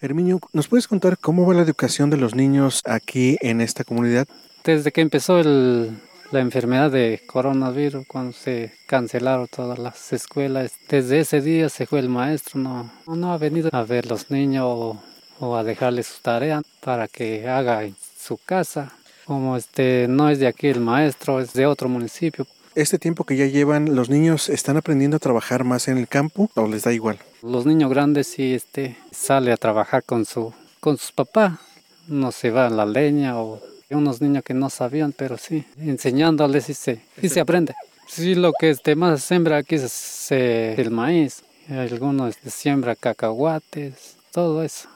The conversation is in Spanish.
Herminio, ¿nos puedes contar cómo va la educación de los niños aquí en esta comunidad? Desde que empezó la enfermedad de coronavirus, cuando se cancelaron todas las escuelas, desde ese día se fue el maestro, no ha venido a ver los niños o a dejarles sus tareas para que haga en su casa. Como no es de aquí el maestro, es de otro municipio. Este tiempo que ya llevan, ¿los niños están aprendiendo a trabajar más en el campo o les da igual? Los niños grandes sí sale a trabajar con sus papás, no se va a la leña o unos niños que no sabían, pero sí, enseñándoles y se aprende. Sí, lo que más siembra aquí es el maíz, algunos siembra cacahuates, todo eso.